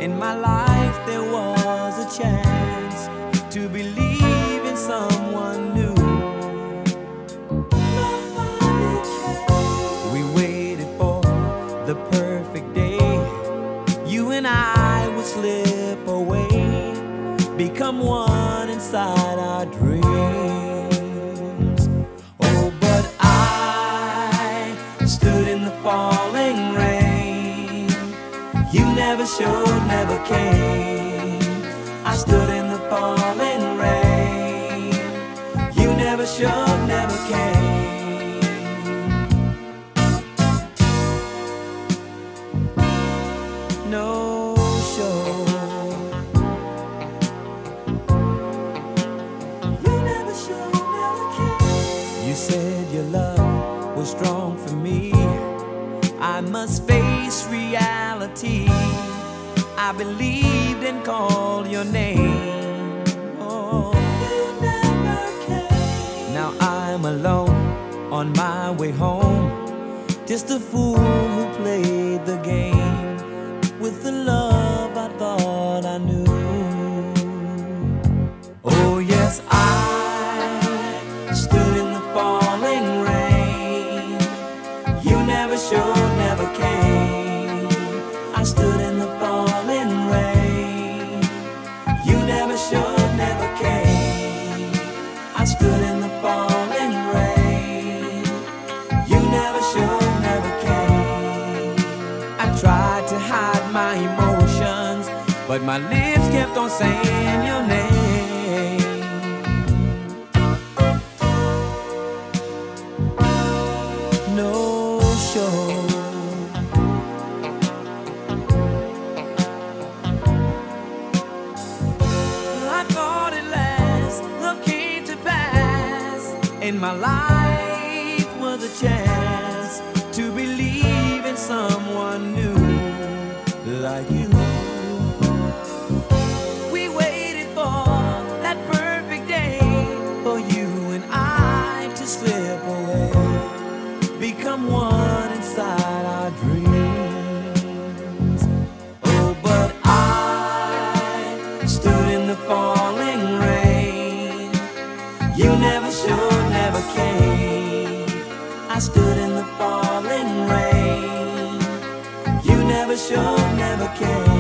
In my life there was a chance to believe in someone new. We waited for the perfect day. You and I would slip away, become one inside our dreams. Oh, but I stood in the falling rain. You never showed, never came. I stood in the falling rain. You never showed, never came. No show. You never showed, never came. You said your love was strong for me. I must face reality. I believed and called your name. Oh, you never came. Now I'm alone on my way home, just a fool who played the game with the love I thought I knew. Oh yes, I stood in the falling rain. You never showed, never came. I stood in the falling rain. You never showed, never came. I stood in the falling rain. You never showed, never came. I tried to hide my emotions, but my lips kept on saying your name. No show. I thought at last love came to pass. In my life was a chance to believe in someone new like you. We waited for that perfect day, for you and I to slip away, become one inside our dreams. Oh, but I stood in the falling rain. You never showed, never came. I stood in the falling rain. You never showed, never came.